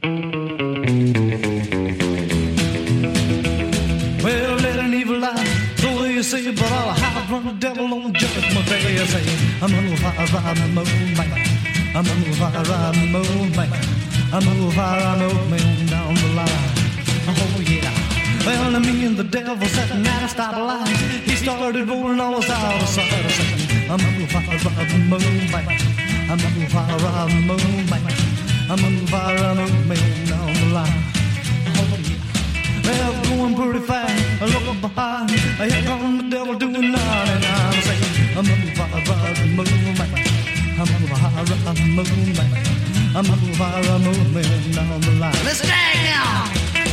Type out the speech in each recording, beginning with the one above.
Well, let an evil eye, so they say, but I'll hide from the devil on judgment day. I say, I'm gonna fire, ride the moon, man. I'm gonna fire, ride the moon, man. I'm gonna fire, ride the moon down the line. Oh yeah. Well, me and the devil sat at a stoplight. He started rolling all us out of sight. I said, I'm gonna fire, ride the moon, man. I'm gonna fire, ride the moon, man. I'm gonna fire, ride the moon down the line. Oh yeah. Well, going pretty fast, I look behind. Here comes the devil doing 99. Saying, I'm gonna fire, ride the moon, man. I'm gonna fire, ride the moon, man. I'm gonna fire, ride the moon down the line. Let's drag now.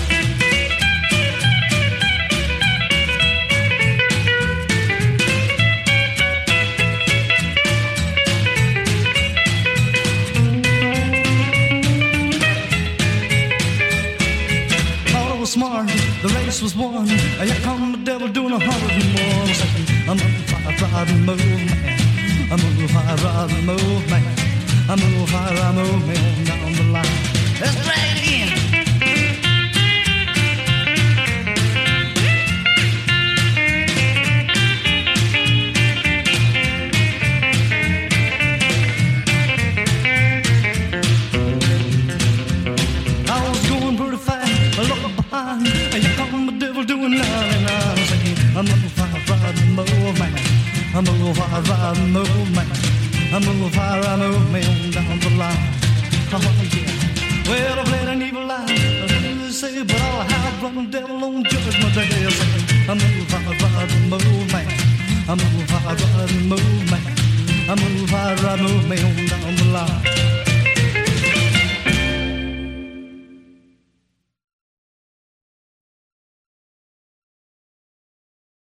Smart, the race was won. Here come the devil doing 100 more. Saying, I'm gonna fire, ride the moon, man. I'm gonna fire, ride the moon, man. I'm gonna fire, ride the moon down the line. Let's play it again. I was going pretty fast, I looked behind. Here come the devil doing 99. Saying, I'm gonna fire, ride the moon, man. I'm gonna fire, ride the moon, man. I'm gonna fire, ride the moon down the line. Oh yeah. Well, I've let an evil eye, they say, but I'll hide from the devil on judgment day. Saying, I'm gonna fire, ride the moon, man. I'm gonna fire, ride the moon, man. I'm gonna fire, ride the moon